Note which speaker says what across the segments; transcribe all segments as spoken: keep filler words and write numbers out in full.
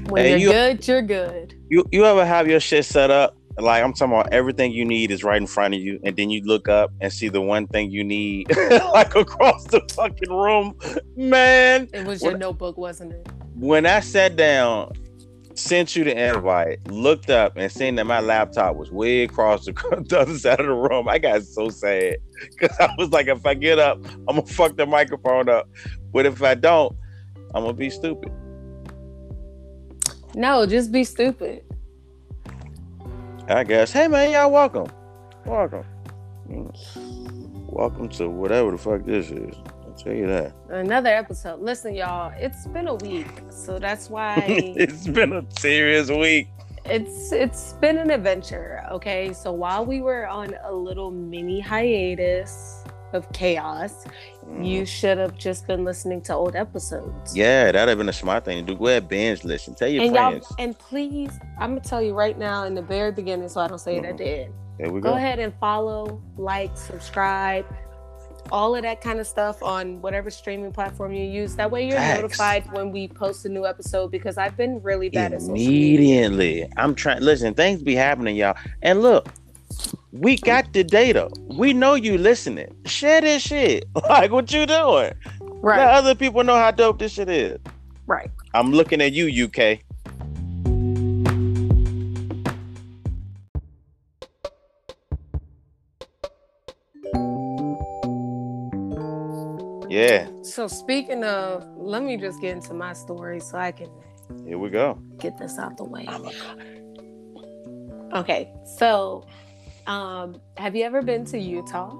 Speaker 1: When
Speaker 2: And
Speaker 1: you're
Speaker 2: you,
Speaker 1: good, you're good.
Speaker 2: you, you ever have your shit set up? Like I'm talking about everything you need is right in front of you, and then you look up and see the one thing you need like across the fucking room. Man,
Speaker 1: It was your
Speaker 2: when,
Speaker 1: notebook, wasn't it?
Speaker 2: when I sat down, sent you the invite, looked up and seen that my laptop was way across the, the other side of the room, I got so sad because I was like, if I get up, I'm gonna fuck the microphone up, but if I don't, I'm gonna be stupid.
Speaker 1: No, just be stupid.
Speaker 2: I guess. Hey man, y'all welcome. Welcome. Welcome to whatever the fuck this is. I'll tell you that.
Speaker 1: Another episode. Listen, y'all, it's been a week, so that's why
Speaker 2: It's been a serious week.
Speaker 1: it's it's been an adventure. Okay, so while we were on a little mini hiatus of chaos,
Speaker 2: Mm.
Speaker 1: you should have just been listening to old episodes.
Speaker 2: Yeah, that'd have been a smart thing to do. Go ahead, binge listen. Tell your
Speaker 1: And
Speaker 2: friends.
Speaker 1: y'all, and please, I'm gonna tell you right now in the very beginning, so I don't say it at the end.
Speaker 2: There we
Speaker 1: Go
Speaker 2: go.
Speaker 1: ahead and follow, like, subscribe, all of that kind of stuff on whatever streaming platform you use. That way you're
Speaker 2: Facts.
Speaker 1: notified when we post a new episode, because I've been really bad at social media.
Speaker 2: Immediately. I'm trying. Listen, things be happening, y'all. And look, we got the data. We know you listening. Share this shit. Like what you doing?
Speaker 1: Right.
Speaker 2: Let other people know how dope this shit is.
Speaker 1: Right.
Speaker 2: I'm looking at you, U K. Yeah,
Speaker 1: So speaking of, let me just get into my story so I can
Speaker 2: here we go.
Speaker 1: get this out the way. Okay, so um, have you ever been to Utah?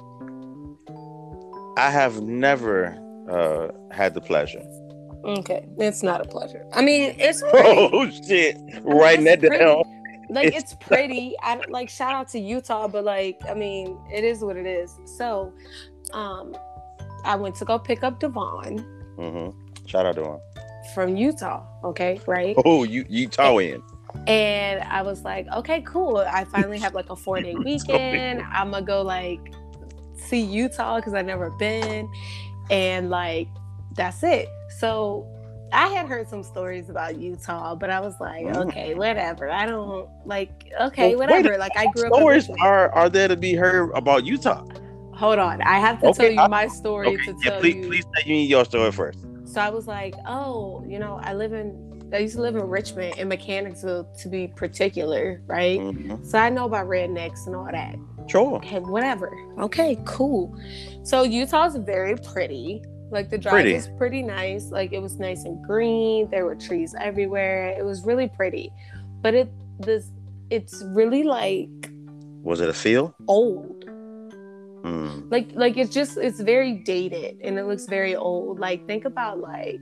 Speaker 2: I have never uh, had the pleasure.
Speaker 1: Okay, it's not a pleasure. I mean, it's pretty.
Speaker 2: Oh shit! Writing
Speaker 1: It's
Speaker 2: that
Speaker 1: pretty.
Speaker 2: down.
Speaker 1: Like
Speaker 2: It's-
Speaker 1: it's pretty. I like shout out to Utah, but like I mean, it is what it is. So, um, I went to go pick up Devon
Speaker 2: Mm-hmm. Shout out to him.
Speaker 1: from Utah. Okay, right.
Speaker 2: Oh, you Utahnian.
Speaker 1: And I was like, okay, cool. I finally have like a four day weekend. I'm gonna go like see Utah because I've never been, and like that's it. So I had heard some stories about Utah, but I was like,
Speaker 2: Mm.
Speaker 1: okay, whatever. I don't like, okay,
Speaker 2: Well, wait
Speaker 1: whatever.
Speaker 2: a-
Speaker 1: Like I grew up. in
Speaker 2: Stories
Speaker 1: Richmond.
Speaker 2: are are there to be heard about Utah?
Speaker 1: Hold on, I have to
Speaker 2: Okay,
Speaker 1: tell you
Speaker 2: I-
Speaker 1: my story
Speaker 2: Okay,
Speaker 1: to
Speaker 2: yeah,
Speaker 1: tell
Speaker 2: please,
Speaker 1: you.
Speaker 2: please tell me your story first.
Speaker 1: So I was like, oh, you know, I live in. I used to live in Richmond, in Mechanicsville, to be particular, right?
Speaker 2: Mhm.
Speaker 1: So I know about rednecks and all that.
Speaker 2: Sure.
Speaker 1: Okay, whatever. Okay, cool. So Utah's very pretty. Like the drive
Speaker 2: Pretty.
Speaker 1: was pretty nice. Like it was nice and green. There were trees everywhere. It was really pretty. But it this it's really like
Speaker 2: Was it a feel?
Speaker 1: old.
Speaker 2: Mm.
Speaker 1: Like like it's just it's very dated and it looks very old. Like think about like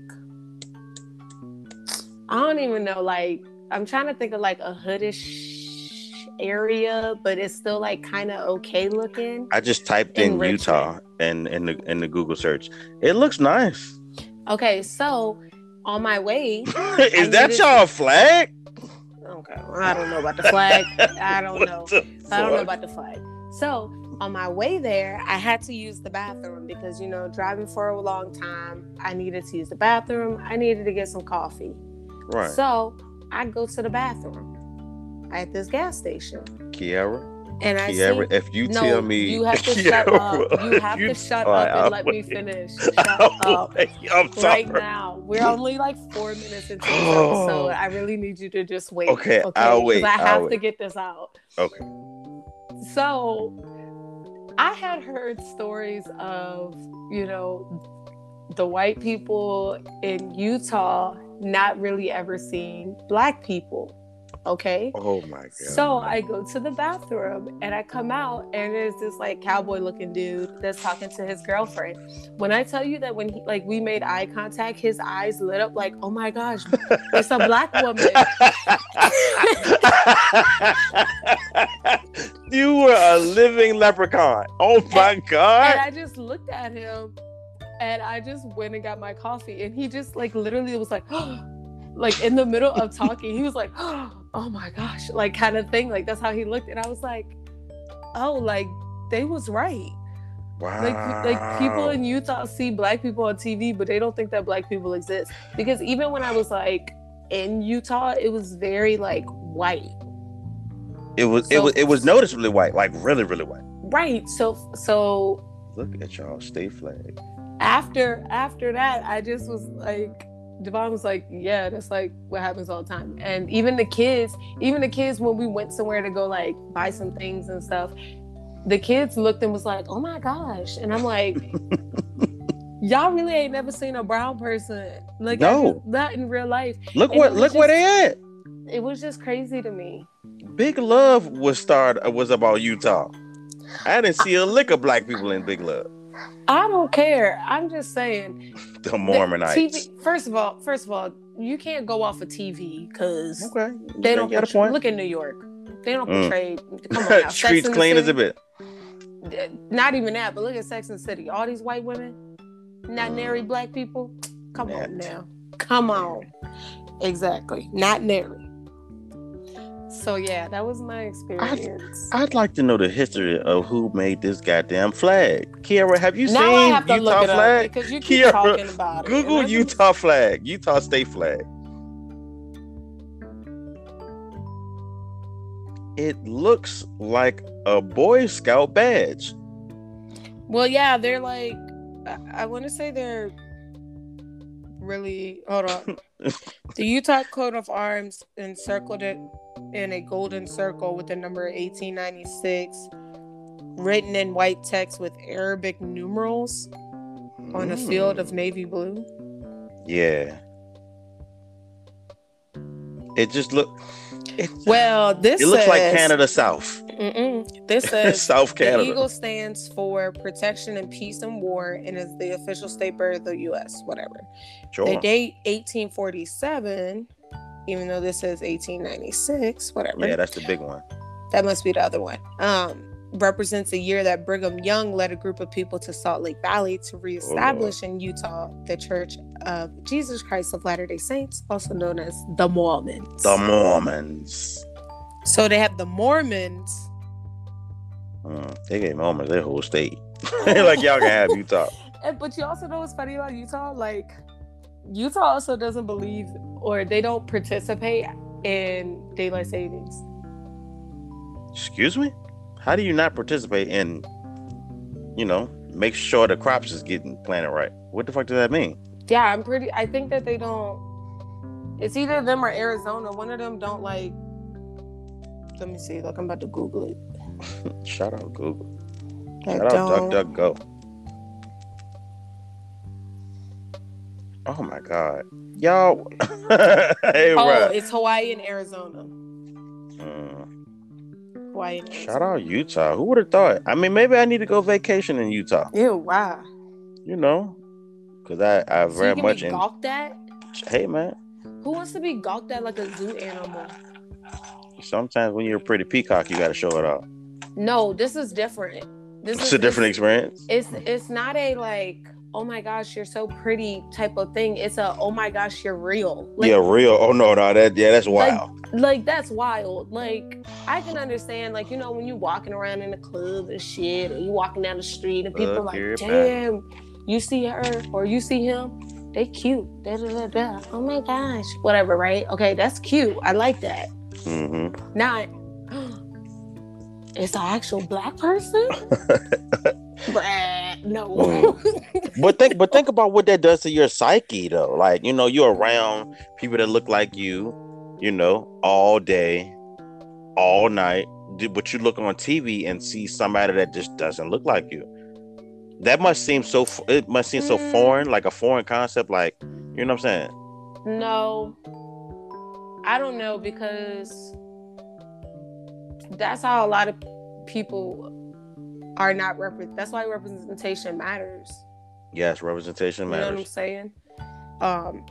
Speaker 1: I don't even know, like I'm trying to think of like a hoodish area, but it's still like kind of okay looking.
Speaker 2: I just typed
Speaker 1: In
Speaker 2: in,
Speaker 1: Richmond.
Speaker 2: Utah and in the in the Google search. It looks nice.
Speaker 1: Okay, so on my way,
Speaker 2: Is that
Speaker 1: needed-
Speaker 2: y'all flag?
Speaker 1: okay, I don't know about the flag. I don't
Speaker 2: What
Speaker 1: know.
Speaker 2: the
Speaker 1: I don't know
Speaker 2: fuck?
Speaker 1: about the flag. So on my way there, I had to use the bathroom because, you know, driving for a long time, I needed to use the bathroom. I needed to get some coffee.
Speaker 2: Right.
Speaker 1: So I go to the bathroom at this gas station.
Speaker 2: Kiara.
Speaker 1: And I
Speaker 2: Kiara,
Speaker 1: see,
Speaker 2: if you
Speaker 1: no,
Speaker 2: tell me
Speaker 1: you have to shut up. You have to shut
Speaker 2: Alright,
Speaker 1: up and
Speaker 2: I'll
Speaker 1: let me
Speaker 2: wait.
Speaker 1: finish. Shut
Speaker 2: I'll
Speaker 1: up.
Speaker 2: wait. I'm sorry.
Speaker 1: Right now. We're only like four minutes into this episode. I really need you to just wait.
Speaker 2: Okay, I'll wait,
Speaker 1: Because I
Speaker 2: I'll
Speaker 1: have to
Speaker 2: wait.
Speaker 1: get this out.
Speaker 2: Okay.
Speaker 1: So I had heard stories of, you know, the white people in Utah not really ever seeing black people. Okay.
Speaker 2: Oh my god.
Speaker 1: So I go to the bathroom and I come out and there's this like cowboy looking dude that's talking to his girlfriend. When I tell you that when he like we made eye contact, his eyes lit up like, oh my gosh, it's a black woman.
Speaker 2: You were a living leprechaun. Oh my
Speaker 1: And
Speaker 2: god.
Speaker 1: I just looked at him and I just went and got my coffee and he just like literally was like, like in the middle of talking, he was like, oh my gosh, like kind of thing. Like that's how he looked. And I was like, oh, like they was right.
Speaker 2: Wow.
Speaker 1: Like, like people in Utah see black people on T V, but they don't think that black people exist. Because even when I was like in Utah, it was very like white.
Speaker 2: It was
Speaker 1: So-
Speaker 2: it was it was noticeably white, like really, really white.
Speaker 1: Right. So so
Speaker 2: Look at y'all state flag.
Speaker 1: after after that, I just was like, Devon was like, yeah, that's like what happens all the time. And even the kids, even the kids, when we went somewhere to go like buy some things and stuff, the kids looked and was like, oh my gosh. And I'm like, y'all really ain't never seen a brown person. Like,
Speaker 2: No.
Speaker 1: I- not in real life.
Speaker 2: Look
Speaker 1: And
Speaker 2: what
Speaker 1: it was
Speaker 2: look where
Speaker 1: just-
Speaker 2: they at.
Speaker 1: It was just crazy to me.
Speaker 2: Big Love was started was about Utah. I didn't see a lick of black people in Big Love.
Speaker 1: I don't care. I'm just saying.
Speaker 2: The
Speaker 1: the
Speaker 2: Mormonites.
Speaker 1: T V, first of all, first of all, you can't go off of T V because
Speaker 2: Okay.
Speaker 1: they don't
Speaker 2: got a
Speaker 1: portray,
Speaker 2: point.
Speaker 1: look at New York. They don't
Speaker 2: Mm.
Speaker 1: portray. Come on now, Sex
Speaker 2: Streets
Speaker 1: and the
Speaker 2: clean as a
Speaker 1: City.
Speaker 2: bit.
Speaker 1: Not even that, but look at Sex and the City. All these white women, not
Speaker 2: Mm.
Speaker 1: nary black people. Come on
Speaker 2: Not.
Speaker 1: now. Come on. Exactly. Not nary. So yeah, that was my experience.
Speaker 2: I'd like to know the history of who made this goddamn flag. Kiara, have you
Speaker 1: now I
Speaker 2: seen
Speaker 1: have to
Speaker 2: Utah
Speaker 1: look it
Speaker 2: flag?
Speaker 1: up because you keep
Speaker 2: Kiara,
Speaker 1: talking about it.
Speaker 2: Google
Speaker 1: And I just-
Speaker 2: Utah flag, Utah state flag. It looks like a Boy Scout badge.
Speaker 1: Well, yeah, they're like, I, I want to say they're really, hold on. The Utah coat of arms encircled it in a golden circle with the number eighteen ninety-six written in white text with Arabic numerals on a field of navy blue.
Speaker 2: Yeah. It just look. It,
Speaker 1: Well, this
Speaker 2: it looks like
Speaker 1: says-
Speaker 2: Canada South.
Speaker 1: Mm-mm. This says
Speaker 2: South
Speaker 1: the
Speaker 2: Canada.
Speaker 1: eagle stands for protection in peace and war and is the official state bird of the U S. Whatever.
Speaker 2: Sure.
Speaker 1: The date eighteen forty-seven, even though this says eighteen ninety-six, whatever.
Speaker 2: Yeah, that's the big one.
Speaker 1: That must be the other one. Um, represents a year that Brigham Young led a group of people to Salt Lake Valley to reestablish in Utah the Church of Jesus Christ of Latter-day Saints, also known as the Mormons.
Speaker 2: The Mormons.
Speaker 1: So they have the Mormons.
Speaker 2: Mm, they gave Mormons their whole state. Like y'all can have Utah.
Speaker 1: And, but you also know what's funny about Utah? Like, Utah also doesn't believe or they don't participate in daylight savings.
Speaker 2: Excuse me? How do you not participate in, you know, make sure the crops is getting planted right? What the fuck does that mean?
Speaker 1: Yeah, I'm pretty. I think that they don't. It's either them or Arizona. One of them don't like. Let me see. Look, I'm about to Google it.
Speaker 2: Shout out Google.
Speaker 1: I
Speaker 2: Shout out
Speaker 1: don't.
Speaker 2: DuckDuckGo. Oh my God. Y'all. Hey,
Speaker 1: Oh,
Speaker 2: bro.
Speaker 1: it's Hawaii and Arizona.
Speaker 2: Mm,
Speaker 1: Hawaii and Arizona.
Speaker 2: shout out Utah. Who would have thought? I mean, maybe I need to go vacation in Utah.
Speaker 1: Ew, wow.
Speaker 2: You know, because I, I
Speaker 1: So
Speaker 2: very
Speaker 1: you can
Speaker 2: much
Speaker 1: be
Speaker 2: in.
Speaker 1: gawked at?
Speaker 2: Hey, man.
Speaker 1: Who wants to be gawked at like a zoo animal?
Speaker 2: Sometimes when you're a pretty peacock, you got to show it off.
Speaker 1: No, this is different. This
Speaker 2: It's
Speaker 1: is
Speaker 2: a different experience.
Speaker 1: It's it's not a like, oh my gosh, you're so pretty type of thing. It's a, oh my gosh, you're real. Like,
Speaker 2: Yeah, real. Oh no, no, that yeah, that's wild.
Speaker 1: like that's wild. Like, I can understand, like, you know, when you walking around in the club and shit, or you walking down the street and people
Speaker 2: Look
Speaker 1: are
Speaker 2: here,
Speaker 1: like, damn, you see her or you see him, they cute. Da, da, da, da. Oh my gosh. Whatever, right? Okay, that's cute. I like that.
Speaker 2: Mm-hmm.
Speaker 1: Not it's an actual black person? Bruh, no.
Speaker 2: But think, but think about what that does to your psyche, though. Like, you know, you're around people that look like you, you know, all day, all night. But you look on T V and see somebody that just doesn't look like you. That must seem so. It must seem so
Speaker 1: Mm.
Speaker 2: foreign, like a foreign concept. Like, you know what I'm saying?
Speaker 1: No, I don't know, because that's how a lot of people are not represent. That's why representation matters.
Speaker 2: Yes, representation
Speaker 1: You know what I'm
Speaker 2: matters.
Speaker 1: saying? Um.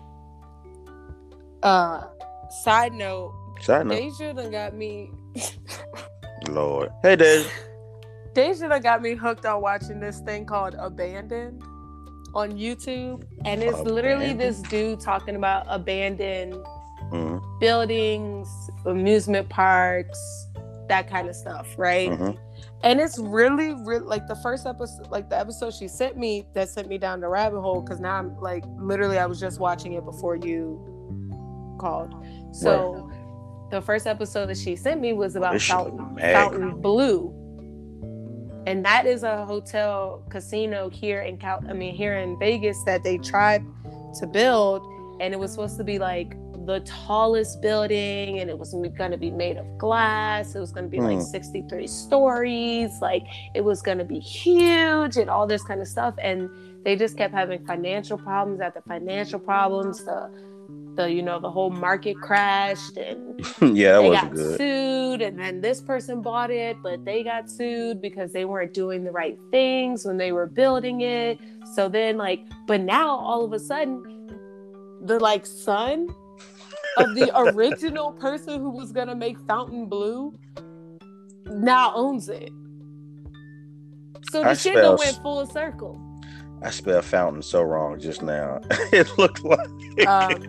Speaker 1: Uh. Side note,
Speaker 2: Side note,
Speaker 1: Deja done got me.
Speaker 2: Lord. Hey, Dej.
Speaker 1: Deja done got me hooked on watching this thing called Abandoned on YouTube, and it's literally
Speaker 2: Abandoned?
Speaker 1: this dude talking about abandoned
Speaker 2: Mm-hmm.
Speaker 1: buildings, amusement parks, that kind of stuff, right?
Speaker 2: Mm-hmm.
Speaker 1: And it's really, really like the first episode, like the episode she sent me that sent me down the rabbit hole. Because now I'm like, literally, I was just watching it before you called. So right. the first episode that she sent me was about
Speaker 2: this
Speaker 1: Fountain, Fountain Blue. And that is a hotel casino here in Cal- I mean here in Vegas that they tried to build, and it was supposed to be like the tallest building, and it was going to be made of glass. It was going to be mm. like sixty-three stories. Like it was going to be huge and all this kind of stuff. And they just kept having financial problems after financial problems. The, the you know, the whole market crashed, and
Speaker 2: yeah, that
Speaker 1: they
Speaker 2: wasn't
Speaker 1: got
Speaker 2: good.
Speaker 1: sued. And then this person bought it, but they got sued because they weren't doing the right things when they were building it. So then, like, but now all of a sudden, the like son of the original person who was gonna make Fountain Blue now owns it. So the
Speaker 2: I
Speaker 1: shit
Speaker 2: spell,
Speaker 1: done went full circle.
Speaker 2: I spelled fountain so wrong just now. It looked like
Speaker 1: Um,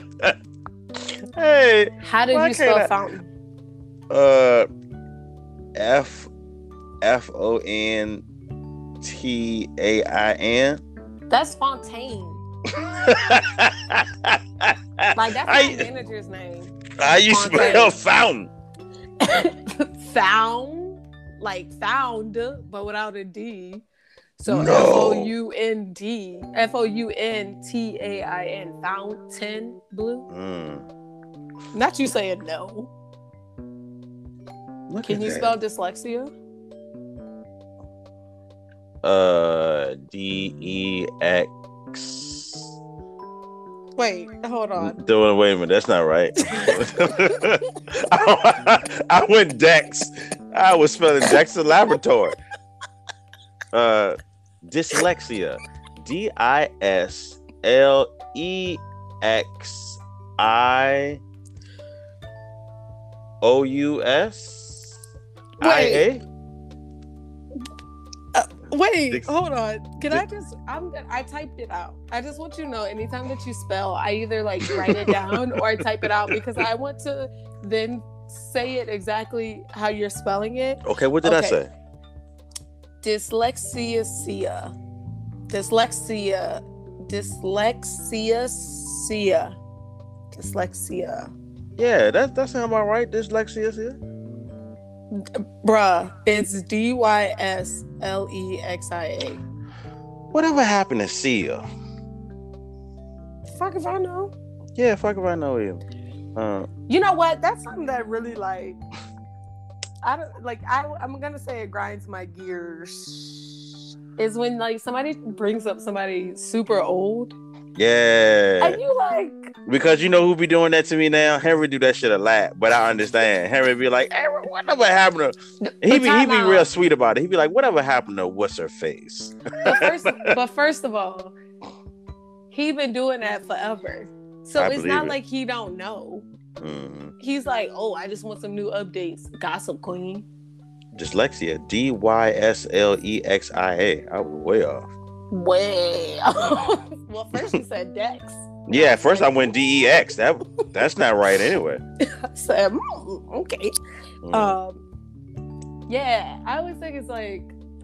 Speaker 2: hey,
Speaker 1: how did you spell I... fountain?
Speaker 2: Uh, F F O N T A I N.
Speaker 1: That's Fontaine. Like that's my I, manager's name.
Speaker 2: How you spell fountain?
Speaker 1: Found, like found, but without a D. So
Speaker 2: no.
Speaker 1: F O U N D, F O U N T A I N, Fountain Blue.
Speaker 2: Mm.
Speaker 1: Not you saying no.
Speaker 2: Look
Speaker 1: Can you
Speaker 2: that.
Speaker 1: spell dyslexia?
Speaker 2: Uh, D E X.
Speaker 1: Wait, hold on.
Speaker 2: Doing wait a minute, that's not right. I, I went Dex. I was spelling Dexter Laboratory. Uh, dyslexia. D I S L E X I O U S I A.
Speaker 1: Wait,
Speaker 2: Dix-
Speaker 1: hold on. Can
Speaker 2: Dix-
Speaker 1: I just? I'm. I typed it out. I just want you to know. Anytime that you spell, I either like write it down or I type it out because I want to then say it exactly how you're spelling it.
Speaker 2: Okay, what did okay. I say?
Speaker 1: Dyslexia, dyslexia, dyslexia, dyslexia, dyslexia.
Speaker 2: Yeah, that that sounds about right. Dyslexia, yeah.
Speaker 1: Bruh, it's D Y S L E X I A.
Speaker 2: Whatever happened to Sia?
Speaker 1: Fuck if I know.
Speaker 2: Yeah, fuck if I know you. Uh,
Speaker 1: you know what? That's something that really like. I don't like. I I'm gonna say it grinds my gears. Is when like somebody brings up somebody super old.
Speaker 2: Yeah.
Speaker 1: And you like.
Speaker 2: Because you know who be doing that to me now? Henry do that shit a lot, but I understand. Henry be like, hey, whatever happened to... He be, he be real sweet about it. He be like, whatever happened to what's her face?
Speaker 1: But first, but first of all, he been doing that forever. So I it's not it. like he don't know. Mm-hmm. He's like, oh, I just want some new updates. Gossip Queen.
Speaker 2: Dyslexia. D Y S L E X I A. I was way off.
Speaker 1: Way off. Well, first you said Dex.
Speaker 2: Yeah, at first I went D E X. That that's not right anyway.
Speaker 1: I said, mm, okay. Mm. Um, yeah, I always think it's like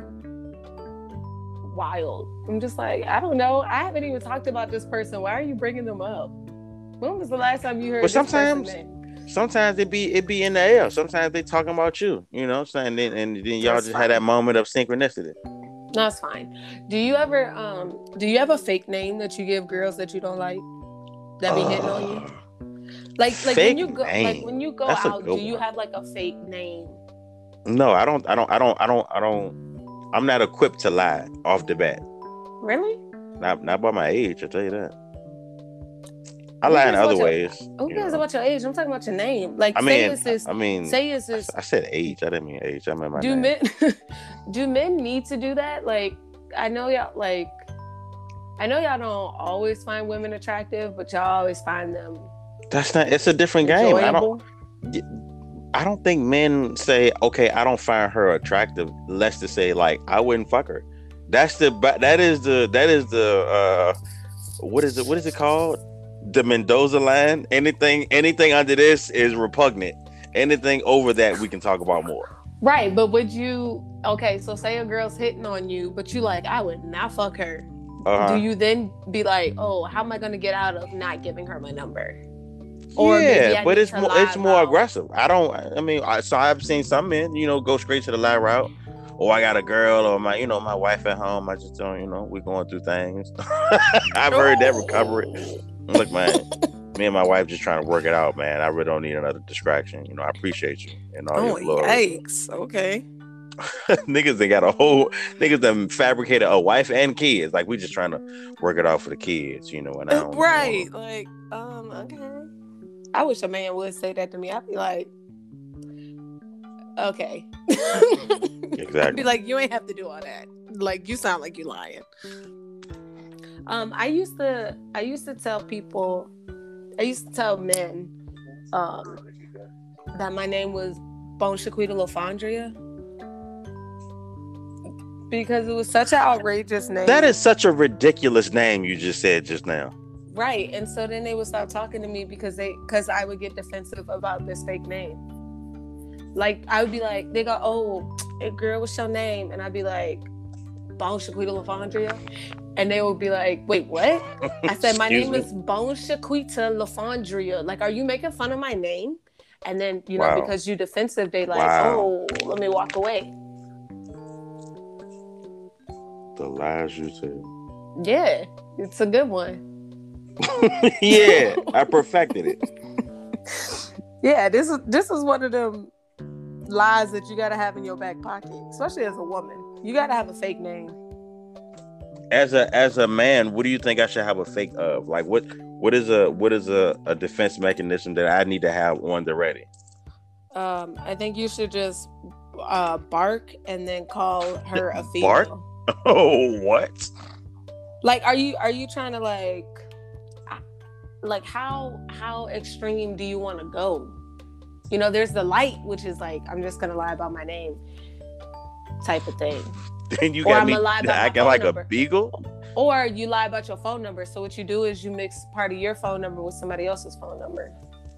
Speaker 1: wild. I'm just like, I don't know. I haven't even talked about this person. Why are you bringing them up? When was the last time you heard? But this sometimes, name?
Speaker 2: sometimes it be it be in the air. Sometimes they talking about you. You know what I'm saying? And, and then y'all that's just fine. Had that moment of synchronicity.
Speaker 1: That's fine. Do you ever um do you have a fake name that you give girls that you don't like that be uh, hitting on you? Like like when you go name. like when you go That's out, do you one. have like a fake name?
Speaker 2: No, I don't I don't I don't I don't I don't I'm not equipped to lie off the bat.
Speaker 1: Really?
Speaker 2: Not not by my age, I'll tell you that. I lie in other
Speaker 1: your,
Speaker 2: ways.
Speaker 1: Who cares know. about your age? I'm talking about your name. Like,
Speaker 2: I
Speaker 1: say
Speaker 2: mean,
Speaker 1: it's this.
Speaker 2: I mean,
Speaker 1: say it's this.
Speaker 2: I, I said age. I didn't mean age. I meant my
Speaker 1: do
Speaker 2: name.
Speaker 1: men do men need to do that? Like, I know y'all like. I know y'all don't always find women attractive, but y'all always find them.
Speaker 2: That's not. It's a different enjoyable. game. I don't. I don't think men say, "Okay, I don't find her attractive." Let's just say, like, I wouldn't fuck her. That's the. That is the. That is the. uh What is it? What is it called? The Mendoza line. Anything. Anything under this is repugnant. Anything over that, we can talk about more.
Speaker 1: Right, but would you? Okay, so say a girl's hitting on you, but you like, I would not fuck her. Uh-huh. Do you then be like, oh, how am I going to get out of not giving her my number? Or maybe
Speaker 2: Yeah,
Speaker 1: I
Speaker 2: but
Speaker 1: need
Speaker 2: it's
Speaker 1: to
Speaker 2: more
Speaker 1: lie
Speaker 2: it's more
Speaker 1: about.
Speaker 2: aggressive. I don't. I mean, I, so I've seen some men, you know, go straight to the lie route. Or I got a girl, or my, you know, my wife at home. I just don't, you know, we're going through things. I've heard that recovery. Look, man, me and my wife just trying to work it out, man. I really don't need another distraction. You know, I appreciate you and all
Speaker 3: Oh,
Speaker 2: your glory.
Speaker 3: yikes. Okay.
Speaker 2: Niggas, they got a whole niggas that fabricated a wife and kids. Like we just trying to work it out for the kids, you know. And I don't,
Speaker 3: Right.
Speaker 2: I
Speaker 3: Like, um, okay.
Speaker 1: I wish a man would say that to me. I'd be like, okay.
Speaker 2: don't-
Speaker 3: I'd
Speaker 2: exactly.
Speaker 3: be like, you ain't have to do all that. Like, you sound like you lying.
Speaker 1: Um, I used to, I used to tell people, I used to tell men, um, that my name was Bone Shaquita LaFondria because it was such an outrageous name.
Speaker 2: That is such a ridiculous name you just said just now.
Speaker 1: Right. And so then they would stop talking to me because they, because I would get defensive about this fake name. Like I would be like, they go, oh, hey, girl, what's your name? And I'd be like, Bone Shaquita LaFondria. And they would be like, wait, what? I said, my
Speaker 2: Excuse
Speaker 1: name
Speaker 2: me?
Speaker 1: is Bone Shaquita LaFondria. Like, are you making fun of my name? And then, you know,
Speaker 2: Wow.
Speaker 1: because you defensive, they like,
Speaker 2: Wow.
Speaker 1: oh, let me walk away.
Speaker 2: The lies you said.
Speaker 1: Yeah, it's a good one.
Speaker 2: Yeah, I perfected it.
Speaker 1: Yeah, this is this is one of them lies that you gotta have in your back pocket, especially as a woman. You gotta have a fake name.
Speaker 2: As a as a man, what do you think I should have a fake of? Like what what is a what is a, a defense mechanism that I need to have on the ready?
Speaker 1: Um, I think you should just uh, bark and then call her a female.
Speaker 2: Bark? Oh, what?
Speaker 1: Like, are you are you trying to like, like how how extreme do you want to go? You know, there's the light, which is like, I'm just gonna lie about my name, type of thing.
Speaker 2: Then you
Speaker 1: Or
Speaker 2: got
Speaker 1: I'ma
Speaker 2: me
Speaker 1: lie about my
Speaker 2: acting
Speaker 1: phone
Speaker 2: like
Speaker 1: number.
Speaker 2: a beagle?
Speaker 1: Or you lie about your phone number. So what you do is you mix part of your phone number with somebody else's phone number.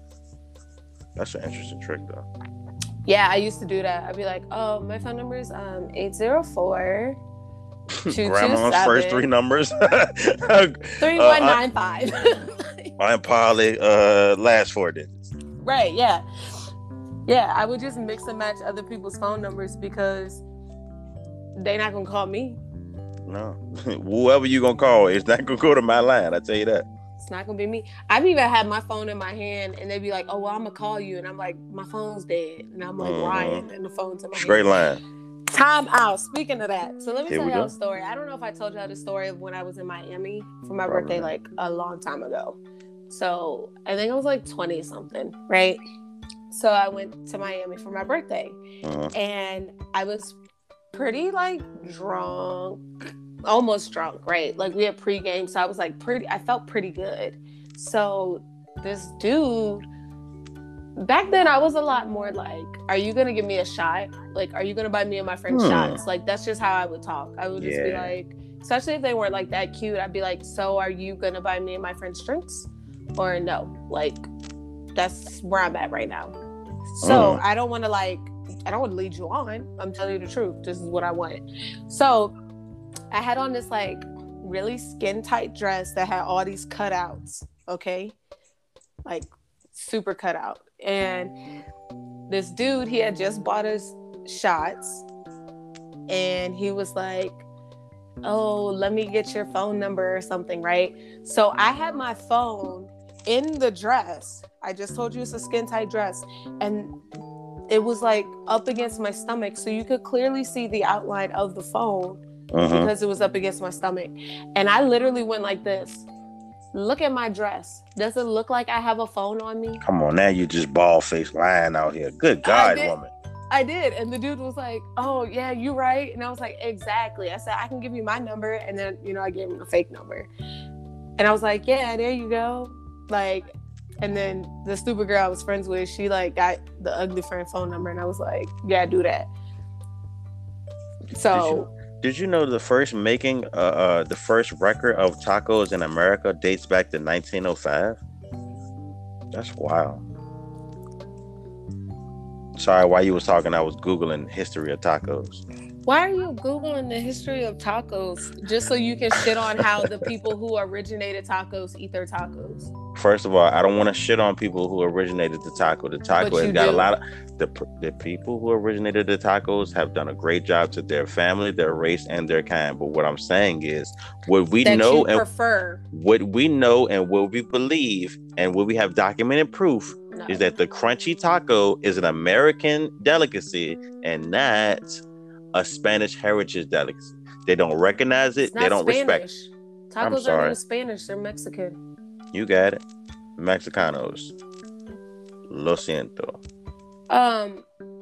Speaker 2: That's an interesting trick, though.
Speaker 1: Yeah, I used to do that. I'd be like, oh, my phone number is um eight zero four
Speaker 2: Grandma's first three numbers.
Speaker 1: three one nine five.
Speaker 2: I'm probably uh last four digits.
Speaker 1: Right, yeah. Yeah, I would just mix and match other people's phone numbers because they're not gonna call me.
Speaker 2: No. Whoever you gonna call, it's not gonna go to my line, I tell you that.
Speaker 1: It's not gonna be me. I've even had my phone in my hand and they'd be like, oh, well, I'm gonna call you. And I'm like, my phone's dead. And I'm like,
Speaker 2: Mhm.
Speaker 1: lying, and the phone's in my
Speaker 2: Straight
Speaker 1: hand.
Speaker 2: line.
Speaker 1: Time out. Speaking of that, so let me
Speaker 2: Here
Speaker 1: tell
Speaker 2: we
Speaker 1: y'all
Speaker 2: go.
Speaker 1: a story. I don't know if I told y'all the story of when I was in Miami for my
Speaker 2: Probably
Speaker 1: birthday,
Speaker 2: not.
Speaker 1: like a long time ago. So I think I was like twenty something, right? So I went to Miami for my birthday,
Speaker 2: Uh-huh.
Speaker 1: and I was pretty like drunk, almost drunk, right? Like we had pregame, so I was like pretty. I felt pretty good. So this dude. Back then, I was a lot more like, are you going to give me a shot? Like, are you going to buy me and my friends
Speaker 2: Hmm.
Speaker 1: shots? Like, that's just how I would talk. I would just be
Speaker 2: Yeah.
Speaker 1: like, especially if they weren't like that cute, I'd be like, so are you going to buy me and my friends drinks? Or no? Like, that's where I'm at right now. So
Speaker 2: Hmm.
Speaker 1: I don't want to like, I don't want to lead you on. I'm telling you the truth. This is what I wanted. So I had on this like really skin tight dress that had all these cutouts. Okay. Like, super cut out. And this dude, he had just bought us shots, and he was like, oh, let me get your phone number or something, right? So I had my phone in the dress. I just told you it's a skin tight dress, and it was like up against my stomach, so you could clearly see the outline of the phone
Speaker 2: Uh-huh.
Speaker 1: because it was up against my stomach. And I literally went like this. Look at my dress. Does it look like I have a phone on me?
Speaker 2: Come on, now you just bald faced lying out here. Good
Speaker 1: I
Speaker 2: God,
Speaker 1: did.
Speaker 2: woman.
Speaker 1: I did. And the dude was like, oh, yeah, you right. And I was like, exactly. I said, I can give you my number. And then, you know, I gave him a fake number. And I was like, yeah, there you go. Like, and then the stupid girl I was friends with, she like got the ugly friend phone number. And I was like, yeah, do that. So,
Speaker 2: Did you know the first making, uh, uh, the first record of tacos in America dates back to nineteen oh five? That's wild. Sorry, while you was talking, I was Googling history of tacos.
Speaker 1: Why are you Googling the history of tacos just so you can shit on how the people who originated tacos eat their tacos?
Speaker 2: First of all, I don't want to shit on people who originated the taco. The taco
Speaker 1: But
Speaker 2: has
Speaker 1: you
Speaker 2: got a
Speaker 1: do.
Speaker 2: lot of the the people who originated the tacos have done a great job to their family, their race, and their kind. But what I'm saying is, what we
Speaker 1: That
Speaker 2: know
Speaker 1: you
Speaker 2: and
Speaker 1: prefer.
Speaker 2: what we know and what we believe and what we have documented proof
Speaker 1: No.
Speaker 2: is that the crunchy taco is an American delicacy and not a Spanish heritage delicacy. They don't recognize it.
Speaker 1: It's
Speaker 2: They
Speaker 1: not
Speaker 2: don't respect.
Speaker 1: Spanish. Tacos
Speaker 2: I'm
Speaker 1: aren't
Speaker 2: sorry.
Speaker 1: even Spanish. They're Mexican.
Speaker 2: You got it. Mexicanos. Lo siento.
Speaker 1: Um.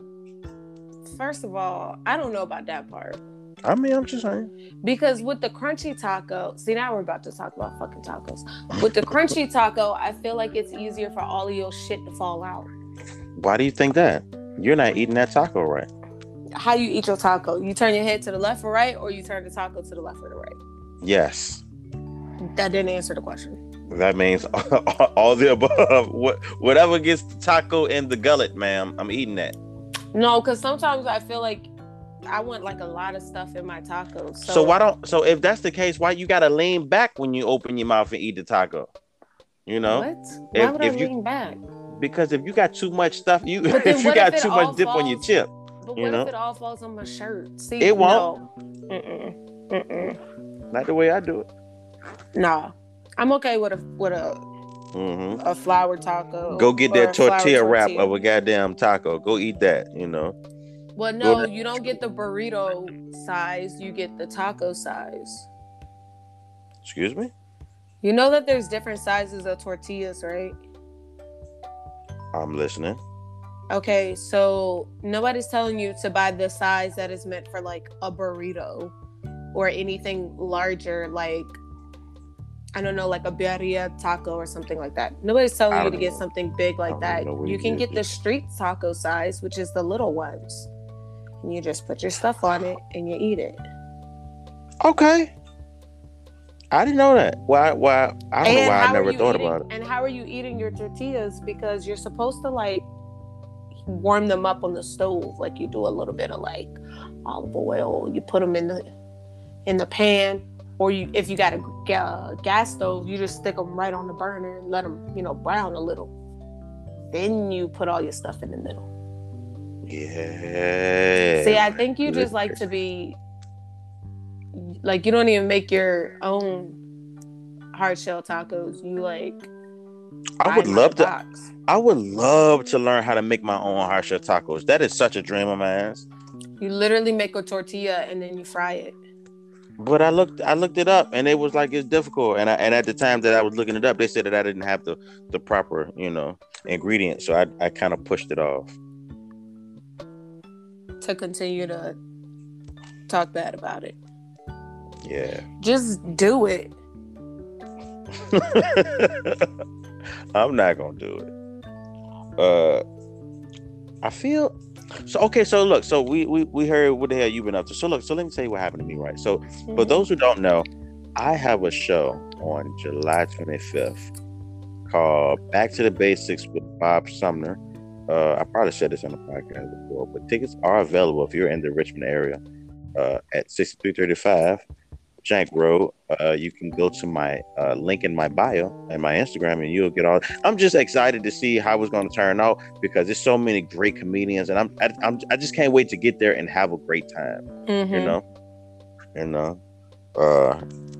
Speaker 1: First of all, I don't know about that part.
Speaker 2: I mean, I'm just saying.
Speaker 1: Because with the crunchy taco, see, now we're about to talk about fucking tacos. With the crunchy taco, I feel like it's easier for all of your shit to fall out.
Speaker 2: Why do you think that? You're not eating that taco right.
Speaker 1: How you eat your taco? You turn your head to the left or right, or you turn the taco to the left or the right?
Speaker 2: Yes.
Speaker 1: That didn't answer the question.
Speaker 2: That means all the above. What, whatever gets the taco in the gullet, ma'am, I'm eating that.
Speaker 1: No, because sometimes I feel like I want like a lot of stuff in my tacos. So,
Speaker 2: So why don't? So if that's the case, why you gotta lean back when you open your mouth and eat the taco? You know,
Speaker 1: what? Why
Speaker 2: If-
Speaker 1: would
Speaker 2: if
Speaker 1: I
Speaker 2: you-
Speaker 1: lean back?
Speaker 2: because if you got too much stuff, you
Speaker 1: But then
Speaker 2: if you
Speaker 1: what if
Speaker 2: got
Speaker 1: it
Speaker 2: too
Speaker 1: all
Speaker 2: much dip on your
Speaker 1: falls-
Speaker 2: chip,
Speaker 1: But
Speaker 2: You
Speaker 1: what
Speaker 2: know?
Speaker 1: if it all falls on my shirt? See,
Speaker 2: It won't.
Speaker 1: No. Mm-mm. Mm-mm.
Speaker 2: not the way I do it.
Speaker 1: Nah. I'm okay with a with a,
Speaker 2: hmm
Speaker 1: a flour taco.
Speaker 2: Go get
Speaker 1: or
Speaker 2: that
Speaker 1: a flour
Speaker 2: tortilla wrap
Speaker 1: tortilla.
Speaker 2: of a goddamn taco. Go eat that. You know.
Speaker 1: Well,
Speaker 2: Go
Speaker 1: no,
Speaker 2: to-
Speaker 1: you don't get the burrito size. You get the taco size.
Speaker 2: Excuse me.
Speaker 1: You know that there's different sizes of tortillas, right?
Speaker 2: I'm listening.
Speaker 1: Okay, so nobody's telling you to buy the size that is meant for like a burrito or anything larger, like I don't know, like a birria taco or something like that. Nobody's telling
Speaker 2: I
Speaker 1: you
Speaker 2: don't
Speaker 1: to get
Speaker 2: know.
Speaker 1: something big
Speaker 2: I
Speaker 1: like
Speaker 2: don't
Speaker 1: that.
Speaker 2: know what
Speaker 1: You
Speaker 2: it
Speaker 1: can
Speaker 2: is,
Speaker 1: get the
Speaker 2: yeah.
Speaker 1: street taco size, which is the little ones. And you just put your stuff on it and you eat it.
Speaker 2: Okay. I didn't know that. Why? Why? I don't know
Speaker 1: And
Speaker 2: why I
Speaker 1: how are
Speaker 2: never
Speaker 1: you
Speaker 2: thought
Speaker 1: eating-
Speaker 2: about it.
Speaker 1: And how are you eating your tortillas? Because you're supposed to like warm them up on the stove, like you do a little bit of like olive oil. You put them in the in the pan, or you if you got a ga- gas stove, you just stick them right on the burner and let them, you know, brown a little. Then you put all your stuff in the middle.
Speaker 2: Yeah.
Speaker 1: See, I think you just like to be like you don't even make your own hard shell tacos. You like
Speaker 2: I
Speaker 1: buy
Speaker 2: would
Speaker 1: them out
Speaker 2: love
Speaker 1: the
Speaker 2: to.
Speaker 1: box.
Speaker 2: I would love to learn how to make my own hard shell tacos. That is such a dream of mine.
Speaker 1: You literally make a tortilla and then you fry it.
Speaker 2: But I looked, I looked it up, and it was like it's difficult. And I, and at the time that I was looking it up, they said that I didn't have the the proper, you know, ingredients. So I, I kind of pushed it off.
Speaker 1: To continue to talk bad about it.
Speaker 2: Yeah.
Speaker 1: Just do it.
Speaker 2: I'm not gonna do it. Uh, I feel so. Okay, so look, so we we we heard what the hell you've been up to. So look, so let me tell you what happened to me, right? So for those who don't know, I have a show on July twenty-fifth called Back to the Basics with Bob Sumner. Uh, I probably said this on the podcast before, but tickets are available if you're in the Richmond area uh, at sixty-three thirty-five Jank Road. Uh, you can go to my uh, link in my bio and my Instagram, and you'll get all. I'm just excited to see how it's going to turn out because there's so many great comedians, and I'm I, I'm I just can't wait to get there and have a great time.
Speaker 1: Mm-hmm.
Speaker 2: You know, you know, uh,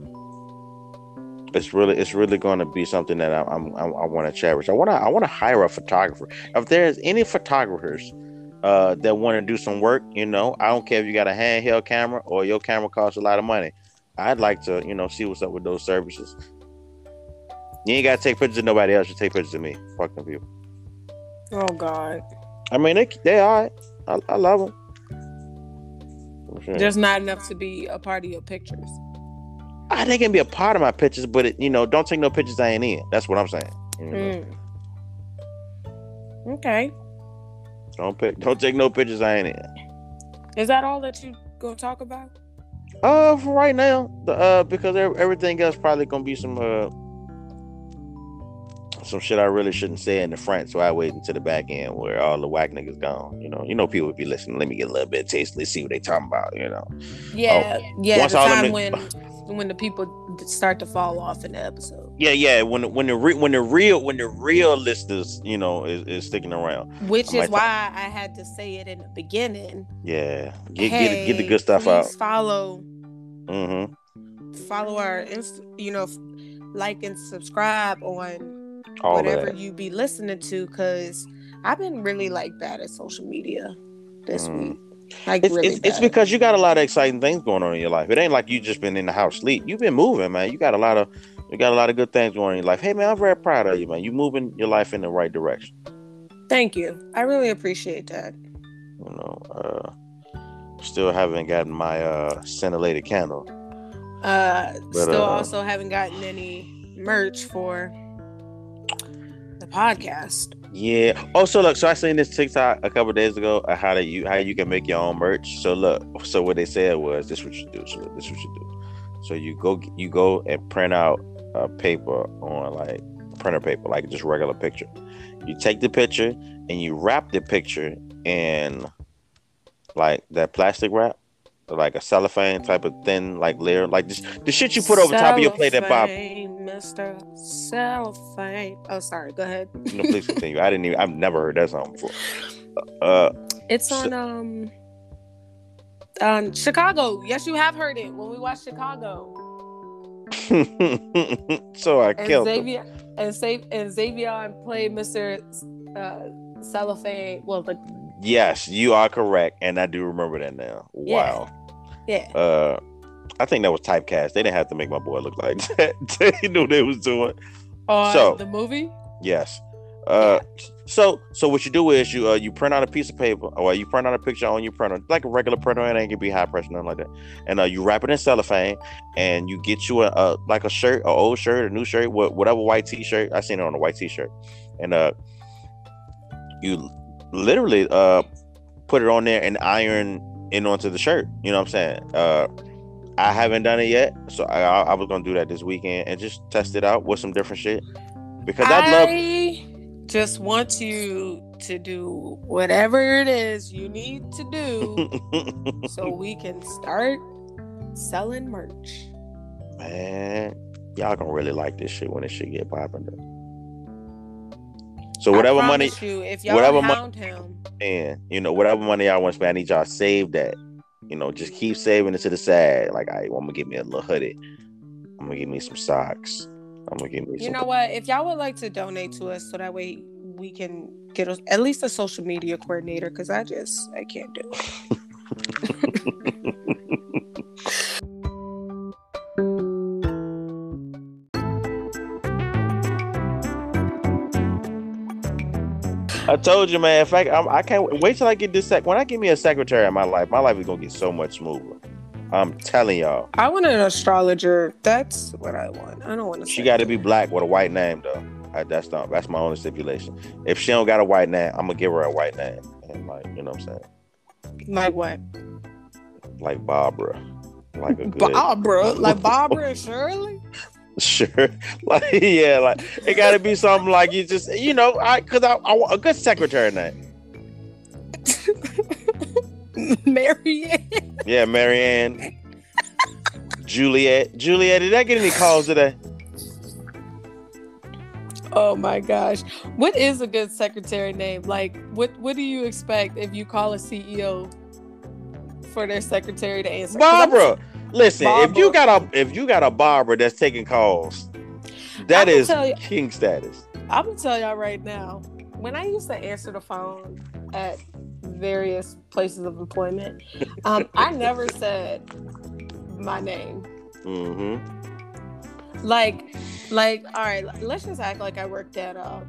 Speaker 2: it's really it's really going to be something that I, I'm, I'm I want to cherish. I want to I want to hire a photographer. If there's any photographers uh, that want to do some work, you know, I don't care if you got a handheld camera or your camera costs a lot of money. I'd like to, you know, see what's up with those services. You ain't got to take pictures of nobody else. You take pictures of me. Fuck them people.
Speaker 1: Oh God.
Speaker 2: I mean, they they all right. I, I love them. Sure.
Speaker 1: There's not enough to be a part of your pictures.
Speaker 2: I they can be a part of my pictures, but it, you know, don't take no pictures I ain't in. That's what I'm saying. You know?
Speaker 1: Mm. Okay.
Speaker 2: Don't pick, don't take no pictures I ain't in.
Speaker 1: Is that all that you gonna talk about?
Speaker 2: Uh, for right now, the uh, because everything else probably gonna be some uh, some shit I really shouldn't say in the front, so I wait until the back end where all the whack niggas gone. You know, you know people would be listening. Let me get a little bit of taste. Let's see what they talking about. You know.
Speaker 1: Yeah,
Speaker 2: Oh,
Speaker 1: yeah.
Speaker 2: once
Speaker 1: The
Speaker 2: all
Speaker 1: time
Speaker 2: them-
Speaker 1: when when the people start to fall off in the episode,
Speaker 2: Yeah, yeah. When when the re- when the real when the real listeners, you know, is, is sticking around.
Speaker 1: which
Speaker 2: I
Speaker 1: is
Speaker 2: might
Speaker 1: why I had to say it in the beginning.
Speaker 2: Yeah, get
Speaker 1: hey,
Speaker 2: get get the good stuff
Speaker 1: please
Speaker 2: out.
Speaker 1: Follow,
Speaker 2: Mm-hmm.
Speaker 1: follow our, inst- you know, f- like and subscribe on
Speaker 2: All of
Speaker 1: whatever
Speaker 2: that.
Speaker 1: you be listening to, because I've been really like bad at social media this
Speaker 2: Mm.
Speaker 1: week. Like
Speaker 2: It's,
Speaker 1: really
Speaker 2: it's, it's
Speaker 1: bad.
Speaker 2: because you got a lot of exciting things going on in your life. It ain't like you just been in the house sleep. You've been moving, man. You got a lot of you got a lot of good things going on in your life. Hey, man, I'm very proud of you, man. You moving your life in the right direction.
Speaker 1: Thank you. I really appreciate that.
Speaker 2: You know, uh, still haven't gotten my uh, scintillated candle.
Speaker 1: Uh,
Speaker 2: But,
Speaker 1: still
Speaker 2: uh,
Speaker 1: also haven't gotten any merch for the podcast.
Speaker 2: Yeah. Oh, so look, so I seen this TikTok a couple days ago of how that you how you can make your own merch. So look, so what they said was this what you do. So this what you do. So you go you go and print out a paper on like printer paper, like just regular picture. You take the picture and you wrap the picture in like that plastic wrap, like a cellophane type of thin like layer, like this the shit you put over top of your plate that Bob.
Speaker 1: Cellophane, Mister Cellophane. Oh, sorry. Go ahead.
Speaker 2: No, please continue. I didn't even. I've never heard that song before. Uh,
Speaker 1: It's on um on Chicago. Yes, you have heard it when we watched Chicago.
Speaker 2: so I
Speaker 1: And
Speaker 2: killed him.
Speaker 1: Xavier and Save and Xavier played Mister Uh, Cellophane. Well, the
Speaker 2: Yes, you are correct, and I do remember that now.
Speaker 1: Yeah.
Speaker 2: Wow.
Speaker 1: yeah.
Speaker 2: Uh, I think that was typecast. They didn't have to make my boy look like that. They knew what they was doing.
Speaker 1: On
Speaker 2: So-
Speaker 1: the movie.
Speaker 2: Yes. Uh, so so what you do is you uh you print out a piece of paper, or you print out a picture on your printer, like a regular printer. It ain't gonna be high pressure, nothing like that. And uh, you wrap it in cellophane, and you get you a, a like a shirt, a old shirt, a new shirt, wha- whatever white T-shirt. I seen it on a white T-shirt, and uh, you literally uh put it on there and iron it onto the shirt. You know what I'm saying? Uh, I haven't done it yet, so I I I was gonna do that this weekend and just test it out with some different shit because I'd love.
Speaker 1: I just want you to do whatever it is you need to do so we can start selling merch.
Speaker 2: Man, y'all gonna really like this shit when this shit get popping. So whatever
Speaker 1: I
Speaker 2: money,
Speaker 1: promise you, if y'all
Speaker 2: whatever mon-
Speaker 1: hound him,
Speaker 2: and you know, whatever money y'all want to spend, I need y'all to save that. You know, just keep saving it to the side. Like, I want to get me a little hoodie. I'm gonna get me some socks. I'm gonna get me.
Speaker 1: you
Speaker 2: some
Speaker 1: know what? If y'all would like to donate to us, so that way we can get a, at least a social media coordinator, because I just I can't do it.
Speaker 2: I told you, man. In fact, I'm, I can't wait till I get this sec. When I get me a secretary in my life, my life is gonna get so much smoother. I'm telling y'all.
Speaker 1: I want an astrologer. That's what I want. I don't want to.
Speaker 2: She got to be black with a white name, though. I, that's not. That's my only stipulation. If she don't got a white name, I'm gonna give her a white name. And like, you know what I'm saying?
Speaker 1: Like what?
Speaker 2: Like Barbara. Like a good.
Speaker 1: Barbara, like Barbara and Shirley.
Speaker 2: Sure. Like, yeah. Like, it got to be something like you just, you know, I because I, I want a good secretary name.
Speaker 1: Marianne.
Speaker 2: Yeah, Marianne. Juliet. Juliet. Did I get any calls today?
Speaker 1: Oh my gosh. What is a good secretary name? Like, what what do you expect if you call a C E O for their secretary to answer? 'Cause I'm-
Speaker 2: Barbara. Listen, if
Speaker 1: Barbara.
Speaker 2: you got a if you got a Barbara that's taking calls, that
Speaker 1: I'ma
Speaker 2: is
Speaker 1: tell you-
Speaker 2: king status.
Speaker 1: I'm gonna tell y'all right now. When I used to answer the phone at various places of employment, um, I never said my name.
Speaker 2: Mm-hmm.
Speaker 1: Like, like, all right, let's just act like I worked at um,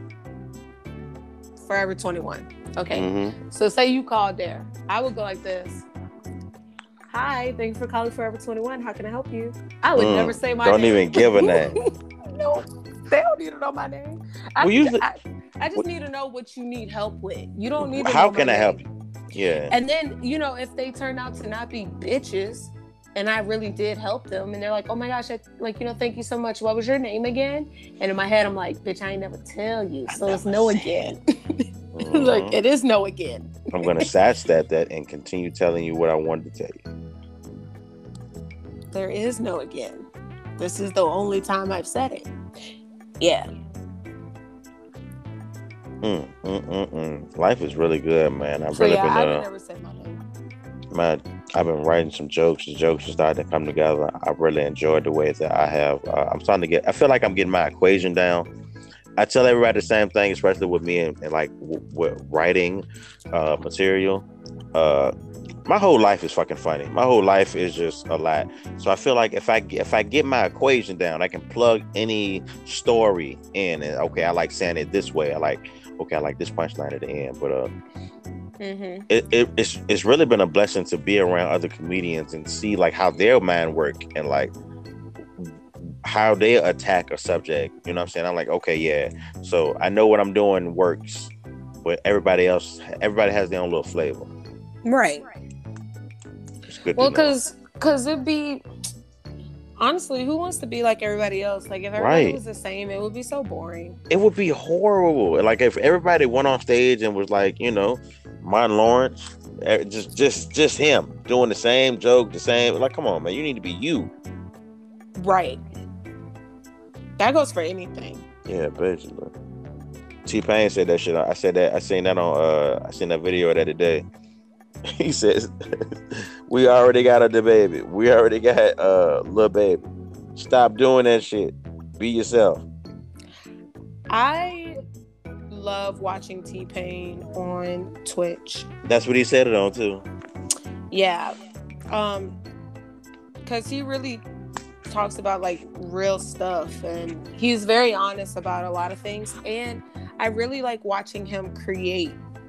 Speaker 1: Forever twenty-one. Okay.
Speaker 2: Mm-hmm.
Speaker 1: So say you called there. I would go like this. Hi, thanks for calling Forever twenty-one. How can I help you? I would
Speaker 2: Mm,
Speaker 1: never say my
Speaker 2: don't
Speaker 1: name.
Speaker 2: even give a name.
Speaker 1: No, they don't need to know my name. I,
Speaker 2: Well, usually-
Speaker 1: I, I just need to know what you need help with. You don't need to
Speaker 2: How
Speaker 1: know my
Speaker 2: can I
Speaker 1: name.
Speaker 2: help you? Yeah.
Speaker 1: And then, you know, if they turn out to not be bitches, and I really did help them. And they're like, oh my gosh, I, like, you know, thank you so much. What was your name again? And in my head, I'm like, bitch, I ain't never tell you. So it's no again.
Speaker 2: Mhm.
Speaker 1: Like, it is no again.
Speaker 2: I'm gonna sidestep that and continue telling you what I wanted to tell you.
Speaker 1: There is no again. This is the only time I've said it. Yeah.
Speaker 2: Mm, mm, mm, mm. Life is really good, man. I've
Speaker 1: So
Speaker 2: really
Speaker 1: yeah,
Speaker 2: been,
Speaker 1: I would
Speaker 2: uh,
Speaker 1: never say my name.
Speaker 2: man, I've been writing some jokes. The jokes are starting to come together. I've really enjoyed the way that I have. Uh, I'm starting to get. I feel like I'm getting my equation down. I tell everybody the same thing, especially with me and, and like w- with writing uh, material. Uh, my whole life is fucking funny. My whole life is just a lot. So I feel like if I if I get my equation down, I can plug any story in. And okay, I like saying it this way. I like okay, I like this punchline at the end. But uh,
Speaker 1: Mm-hmm.
Speaker 2: it, it it's it's really been a blessing to be around other comedians and see like how their mind work and like how they attack a subject. You know what I'm saying? I'm like, okay, yeah. So I know what I'm doing works, but everybody else, everybody has their own little flavor.
Speaker 1: Right.
Speaker 2: It's good.
Speaker 1: Well,
Speaker 2: to know.
Speaker 1: because because it'd be honestly, who wants to be like everybody else? Like if everybody
Speaker 2: Right.
Speaker 1: was the same, it would be so boring.
Speaker 2: It would be horrible. Like if everybody went on stage and was like, you know, Martin Lawrence, eh, just just just him doing the same joke, the same. Like, come on, man, you need to be you.
Speaker 1: Right. That goes for anything.
Speaker 2: Yeah, basically. T-Pain said that shit. I said that. I seen that on. Uh, I seen that video of that today. He says, "We already got a the baby. We already got uh little baby. Stop doing that shit. Be yourself."
Speaker 1: I love watching T-Pain on Twitch.
Speaker 2: That's what he said it on too.
Speaker 1: Yeah. Um, because he really talks about like real stuff and he's very honest about a lot of things. And I really like watching him create.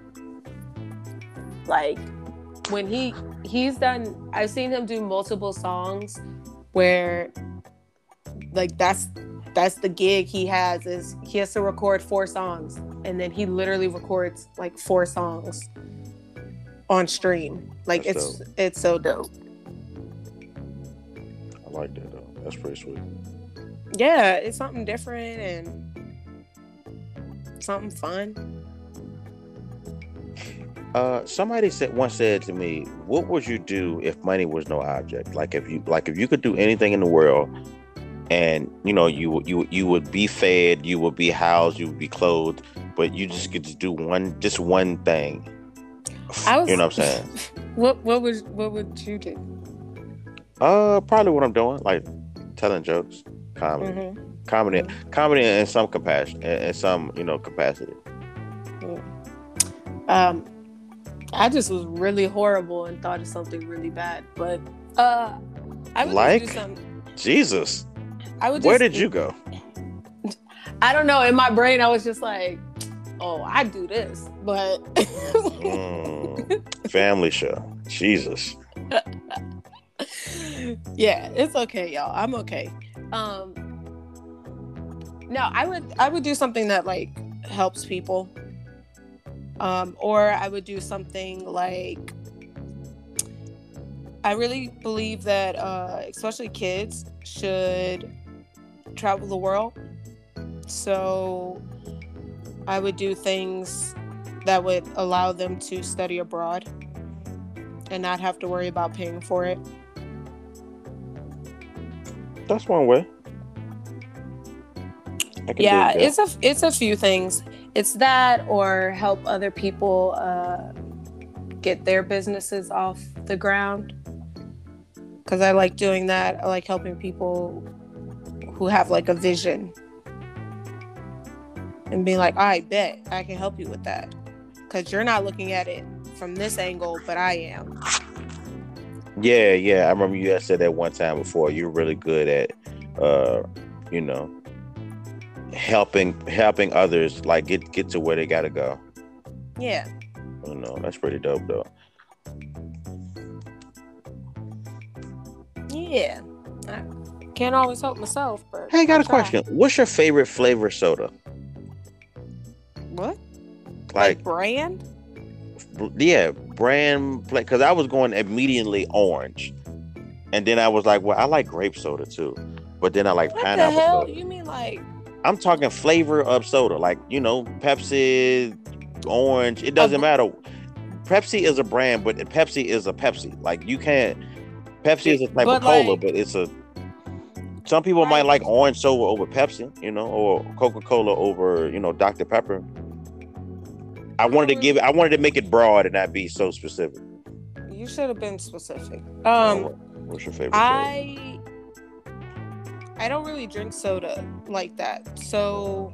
Speaker 1: Like when he he's done, I've seen him do multiple songs where like that's that's the gig he has is he has to record four songs and then he literally records like four songs on stream. Like
Speaker 2: That's
Speaker 1: it's
Speaker 2: dope.
Speaker 1: it's so dope.
Speaker 2: I like that though. That's pretty sweet.
Speaker 1: Yeah, it's something different and something fun.
Speaker 2: Uh, somebody said once said to me, "What would you do if money was no object? Like if you like if you could do anything in the world, and you know you you you would be fed, you would be housed, you would be clothed, but you just get to do one just one thing.
Speaker 1: I was,
Speaker 2: you know what I'm saying?
Speaker 1: What what was what would you do?
Speaker 2: Uh, probably what I'm doing, like telling jokes, comedy,
Speaker 1: Mm-hmm.
Speaker 2: comedy, comedy in some compassion, in some you know capacity.
Speaker 1: Um, I just was really horrible and thought of something really bad, but uh, I would
Speaker 2: Like?
Speaker 1: just do something.
Speaker 2: Jesus,
Speaker 1: I would.
Speaker 2: where
Speaker 1: just,
Speaker 2: did you go?
Speaker 1: I don't know. In my brain, I was just like, "Oh, I do this," but
Speaker 2: Mm, family show. Jesus.
Speaker 1: yeah, it's okay, y'all. I'm okay. Um, no, I would. I would do something that like helps people. Um, or I would do something like I really believe that uh, especially kids should travel the world. So I would do things that would allow them to study abroad and not have to worry about paying for it.
Speaker 2: That's one way. I can
Speaker 1: Yeah,
Speaker 2: dig that.
Speaker 1: it's a it's a few things. It's that or help other people uh, get their businesses off the ground. Because I like doing that. I like helping people who have like a vision and being like, I bet I can help you with that. Because you're not looking at it from this angle, but I am.
Speaker 2: Yeah, yeah. I remember you had said that one time before. You're really good at, uh, you know, helping helping others like get get to where they gotta go.
Speaker 1: Yeah.
Speaker 2: You know, that's pretty dope though.
Speaker 1: Yeah. I can't always help myself, but
Speaker 2: Hey, I got
Speaker 1: I'll
Speaker 2: a
Speaker 1: try.
Speaker 2: question. What's your favorite flavor soda?
Speaker 1: What?
Speaker 2: Like,
Speaker 1: Brand?
Speaker 2: yeah, brand, because I was going immediately orange, And then I was like, well, I like grape soda too, but then I like
Speaker 1: What the
Speaker 2: pineapple
Speaker 1: hell?
Speaker 2: soda.
Speaker 1: You mean like?
Speaker 2: I'm talking flavor of soda, like, you know, Pepsi, orange. It doesn't
Speaker 1: Oh.
Speaker 2: matter. Pepsi is a brand, but Pepsi is a Pepsi. Like, you can't. Pepsi is a type
Speaker 1: But
Speaker 2: of cola,
Speaker 1: like-
Speaker 2: but it's a. Some people might
Speaker 1: Right.
Speaker 2: like orange soda over Pepsi, you know, or Coca-Cola over, you know, Doctor Pepper. I wanted to give it. I wanted to make it broad and not be so specific.
Speaker 1: You should have been specific. Um,
Speaker 2: What's your favorite soda?
Speaker 1: I I don't really drink soda like that. So,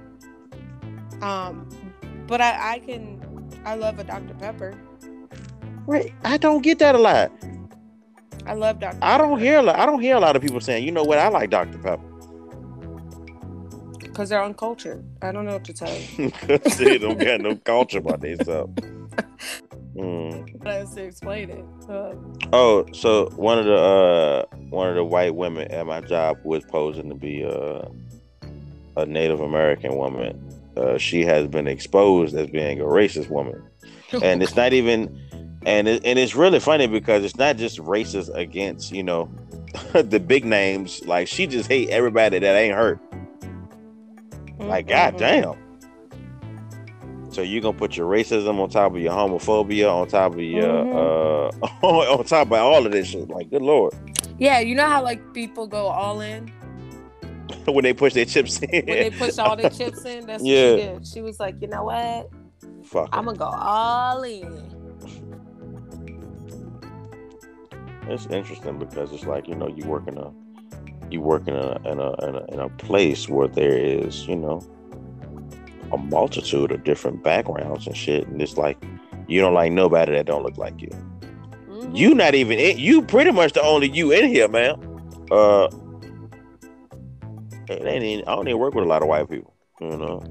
Speaker 1: um, but I I can I love a Doctor Pepper.
Speaker 2: Right. I don't get that a lot.
Speaker 1: I love Doctor
Speaker 2: I don't hear a lot. I don't hear a lot of people saying, you know what, I like Doctor Pepper.
Speaker 1: because they're uncultured. I don't know what to tell you.
Speaker 2: They don't got no culture about themselves. Mm.
Speaker 1: But I have to explain it. Uh,
Speaker 2: Oh, so one of the uh one of the white women at my job was posing to be uh, a Native American woman. Uh, she has been exposed as being a racist woman, and it's not even. And it, and it's really funny because it's not just racist against, you know, the big names. Like, she just hate everybody that ain't her. Like,
Speaker 1: mm-hmm.
Speaker 2: goddamn. So you gonna put your racism on top of your homophobia, on top of your
Speaker 1: Mhm.
Speaker 2: uh, on top of all of this shit. Like, good lord.
Speaker 1: Yeah, you know how like people go all in
Speaker 2: When they push their chips in.
Speaker 1: when they push all their chips in. That's
Speaker 2: Yeah.
Speaker 1: what she did. She was like, you know what?
Speaker 2: Fuck.
Speaker 1: I'm gonna go all in.
Speaker 2: It's interesting because it's like, you know, you work in a you work in a in a in a, in a place where there is, you know, a multitude of different backgrounds and shit, and it's like you don't like nobody that don't look like you.
Speaker 1: Mhm.
Speaker 2: You not even in, you pretty much the only you in here, man. Uh, it ain't even, I don't even work with a lot of white people, you know.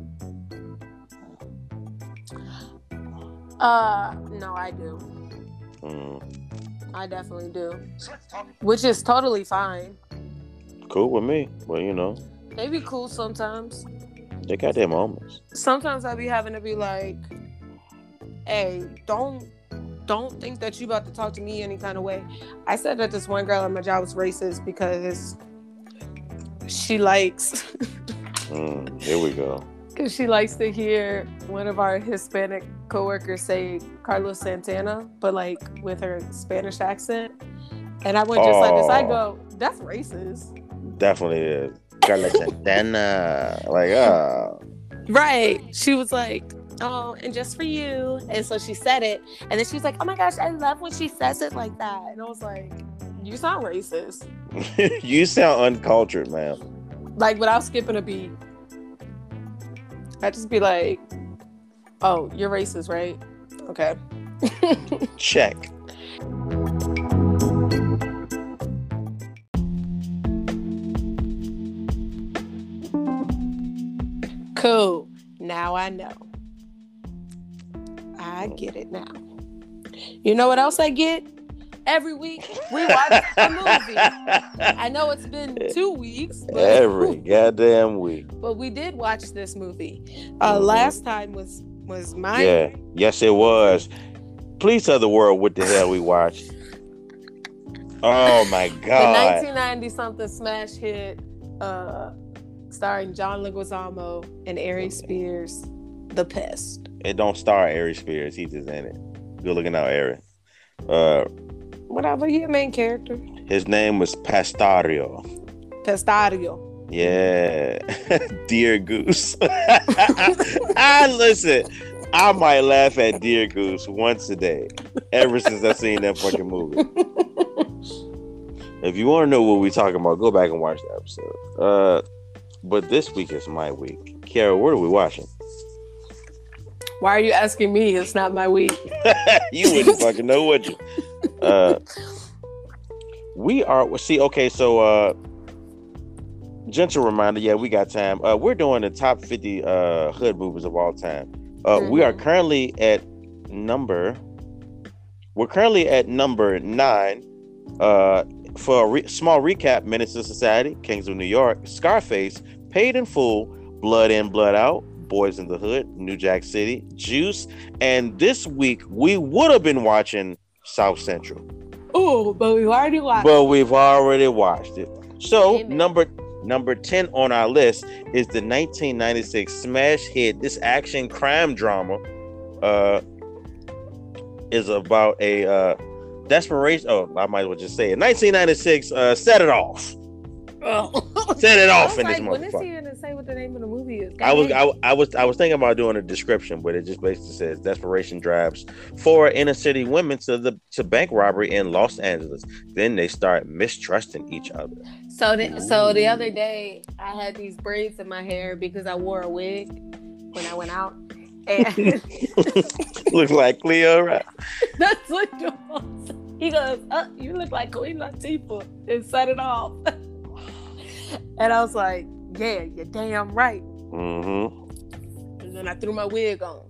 Speaker 1: Uh, no, I do.
Speaker 2: Mm,
Speaker 1: I definitely do. Which is totally fine.
Speaker 2: cool with me, but you know,
Speaker 1: They be cool sometimes.
Speaker 2: they got their moments.
Speaker 1: Sometimes I be having to be like, hey, don't don't think that you about to talk to me any kind of way. I said that this one girl at my job was racist because she likes
Speaker 2: Mm, here we go.
Speaker 1: because she likes to hear one of our Hispanic coworkers say Carlos Santana, but like with her Spanish accent. And I went just like this. I
Speaker 2: Oh.
Speaker 1: go, that's racist.
Speaker 2: Definitely is. Carla Santana. Like, ah.
Speaker 1: Right. She was like, oh, and just for you. And so she said it. And then she was like, oh my gosh, I love when she says it like that. And I was like, you sound racist.
Speaker 2: You sound uncultured, man.
Speaker 1: Like without skipping a beat. I'd just be like, oh, you're racist, right? Okay.
Speaker 2: Check.
Speaker 1: Cool. Now I know. I get it now. You know what else I get? Every week we watch a movie. I know it's been two weeks. But,
Speaker 2: Every goddamn week.
Speaker 1: but we did watch this movie. Uh, last time was was mine.
Speaker 2: Yeah. Yes, it was. Please tell the world what the hell we watched. Oh my
Speaker 1: The
Speaker 2: God.
Speaker 1: nineteen ninety something smash hit, uh, starring John Leguizamo and Ari Spears, The Pest.
Speaker 2: It don't star Ari Spears. He's just in it. Good looking out, Ari. Uh,
Speaker 1: Whatever, he a main character.
Speaker 2: his name was Pastario.
Speaker 1: Pestario.
Speaker 2: Yeah. Dear Goose. I listen. I might laugh at Dear Goose once a day ever since I seen that fucking movie. If you want to know what we talking about, go back and watch the episode. Uh, but this week is my week. Kiara, what are we watching?
Speaker 1: Why are you asking me? It's not my week.
Speaker 2: You wouldn't fucking know, would you? Uh, we are. See, okay, so uh, gentle reminder. Yeah, we got time. Uh, we're doing the top fifty uh hood movies of all time. Uh, we are
Speaker 1: Mhm.
Speaker 2: currently at number. We're currently at number nine. Uh, for a re- small recap: Menace to Society, Kings of New York, Scarface, Paid in Full, Blood In, Blood Out, Boys in the Hood, New Jack City, Juice, and this week we would have been watching South Central.
Speaker 1: Oh, but we already watched.
Speaker 2: But we've already watched it. So
Speaker 1: Amen.
Speaker 2: number number ten on our list is the nineteen ninety-six smash hit. This action crime drama uh, is about a uh, desperation. Oh, I might as well just say it. nineteen ninety-six. Uh, set it off.
Speaker 1: Oh.
Speaker 2: Set it
Speaker 1: I
Speaker 2: off
Speaker 1: was
Speaker 2: in this
Speaker 1: like, when is
Speaker 2: motherfucker.
Speaker 1: he gonna say what the name of the movie is?
Speaker 2: I was
Speaker 1: God
Speaker 2: I,
Speaker 1: damn.
Speaker 2: I was I was thinking about doing a description, but it just basically says desperation drives four inner city women to the to bank robbery in Los Angeles. Then they start mistrusting each other.
Speaker 1: So the, so the other day I had these braids in my hair because I wore a wig when I went out. And
Speaker 2: Looks like Cleo, right?
Speaker 1: that's what the boss- he goes, oh, you look like Queen Latifah, and set it off. And I was like, yeah, you're damn right.
Speaker 2: Mm-hmm.
Speaker 1: And then I threw my wig on.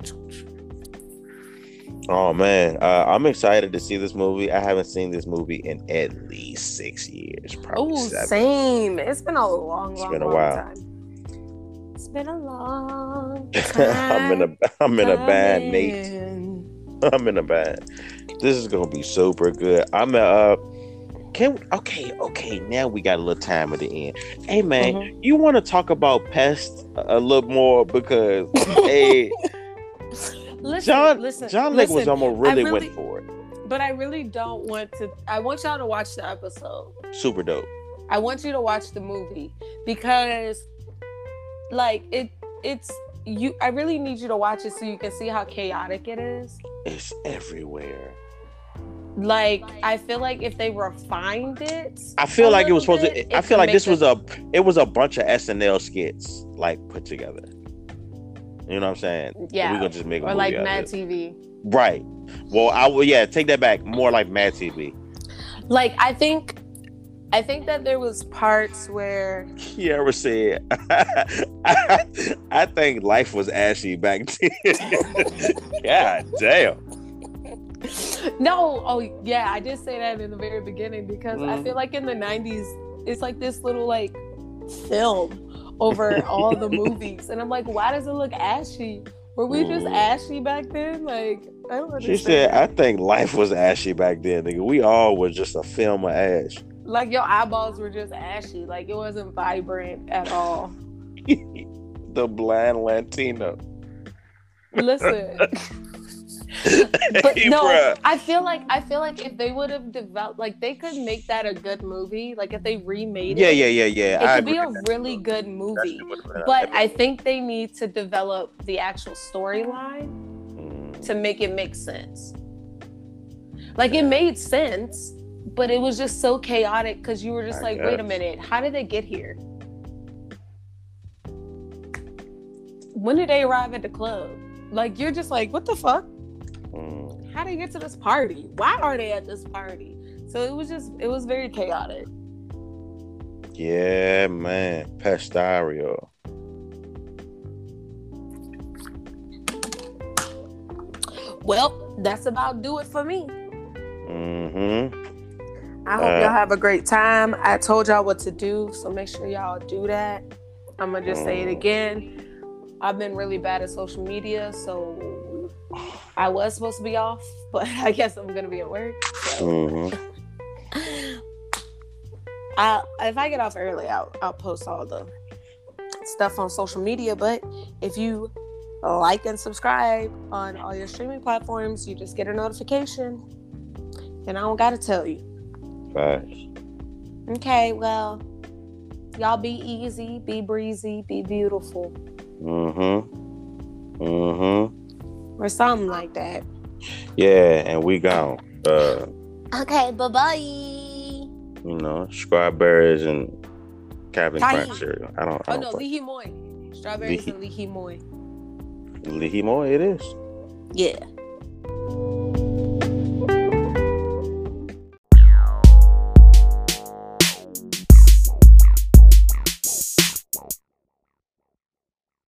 Speaker 2: Oh man, uh, I'm excited to see this movie. I haven't seen this movie in at least six years, probably
Speaker 1: Oh,
Speaker 2: seven.
Speaker 1: same. It's been a long,
Speaker 2: It's
Speaker 1: long,
Speaker 2: been a
Speaker 1: long
Speaker 2: while.
Speaker 1: time. It's been a long time.
Speaker 2: I'm in a I'm in a bad Nate.
Speaker 1: coming.
Speaker 2: I'm in a bad. This is gonna be super good. I'm a uh can okay, okay, now we got a little time at the end. Hey man,
Speaker 1: Mhm.
Speaker 2: you wanna talk about Pest a, a little more because hey
Speaker 1: Listen,
Speaker 2: John
Speaker 1: listen,
Speaker 2: John
Speaker 1: listen,
Speaker 2: Leguizamo almost really,
Speaker 1: I
Speaker 2: went for it.
Speaker 1: But I really don't want to. I want y'all to watch the episode.
Speaker 2: Super dope.
Speaker 1: I want you to watch the movie because, like, it, it's you. I really need you to watch it so you can see how chaotic it is.
Speaker 2: It's everywhere.
Speaker 1: Like, I feel like if they refined it,
Speaker 2: I feel
Speaker 1: a
Speaker 2: like it was
Speaker 1: little
Speaker 2: supposed
Speaker 1: bit,
Speaker 2: to I
Speaker 1: it
Speaker 2: feel
Speaker 1: could
Speaker 2: like this
Speaker 1: make
Speaker 2: was a it was a bunch of S N L skits like put together. You know what I'm saying?
Speaker 1: Yeah.
Speaker 2: We're gonna just make a
Speaker 1: or
Speaker 2: movie
Speaker 1: like
Speaker 2: out of
Speaker 1: Mad
Speaker 2: it.
Speaker 1: T V.
Speaker 2: Right. Well, I will. Yeah, take that back. More like Mad T V.
Speaker 1: Like, I think, I think that there was parts where.
Speaker 2: Kiara said, I, "I think life was ashy back then." God damn.
Speaker 1: No, oh yeah, I did say that in the very beginning because I
Speaker 2: Mm.
Speaker 1: feel like in the nineties, it's like this little like film over all the movies, and I'm like, why does it look ashy? Were we just
Speaker 2: Mm.
Speaker 1: ashy back then? Like, I don't
Speaker 2: She said,
Speaker 1: understand.
Speaker 2: "I think life was ashy back then, nigga. We all was just a film of ash."
Speaker 1: Like your eyeballs were just ashy. Like it wasn't vibrant at all.
Speaker 2: The blind Latino.
Speaker 1: Listen. But
Speaker 2: Hey,
Speaker 1: no,
Speaker 2: bruh.
Speaker 1: I feel like I feel like if they would have developed, like they could make that a good movie. Like if they remade
Speaker 2: Yeah,
Speaker 1: it,
Speaker 2: yeah, yeah, yeah.
Speaker 1: it
Speaker 2: I
Speaker 1: could be
Speaker 2: agree.
Speaker 1: a really good movie.
Speaker 2: That's-
Speaker 1: But I think they need to develop the actual storyline
Speaker 2: Mm.
Speaker 1: to make it make sense. Like it made sense, but it was just so chaotic because you were just
Speaker 2: I
Speaker 1: like, wait a
Speaker 2: guess.
Speaker 1: minute, how did they get here? When did they arrive at the club? Like you're just like, what the fuck?
Speaker 2: Mm.
Speaker 1: How did they get to this party? Why are they at this party? So it was just, it was very chaotic.
Speaker 2: Yeah, man. Pestario.
Speaker 1: Well, that's about do it for me.
Speaker 2: Mm-hmm.
Speaker 1: I hope
Speaker 2: Uh,
Speaker 1: y'all have a great time. I told y'all what to do, so make sure y'all do that. I'm gonna just say it again. I've been really bad at social media, so I was supposed to be off, but I guess I'm gonna be at work. So
Speaker 2: Mm-hmm.
Speaker 1: I, if I get off early, I'll, I'll post all the stuff on social media. But if you like and subscribe on all your streaming platforms, you just get a notification, and I don't gotta tell you.
Speaker 2: Facts.
Speaker 1: Okay, well, y'all be easy, be breezy, be beautiful,
Speaker 2: Mm-hmm. Mm-hmm.
Speaker 1: or something like that.
Speaker 2: Yeah, and we gone. Uh,
Speaker 1: Okay, bye bye.
Speaker 2: you know, strawberries and Captain
Speaker 1: Kai.
Speaker 2: Crunch cereal. I don't. I
Speaker 1: Oh
Speaker 2: don't
Speaker 1: no,
Speaker 2: fuck-
Speaker 1: Lihi Moy. Strawberries
Speaker 2: Lihi-
Speaker 1: and Lihi Moy.
Speaker 2: Lihimo, it is.
Speaker 1: Yeah.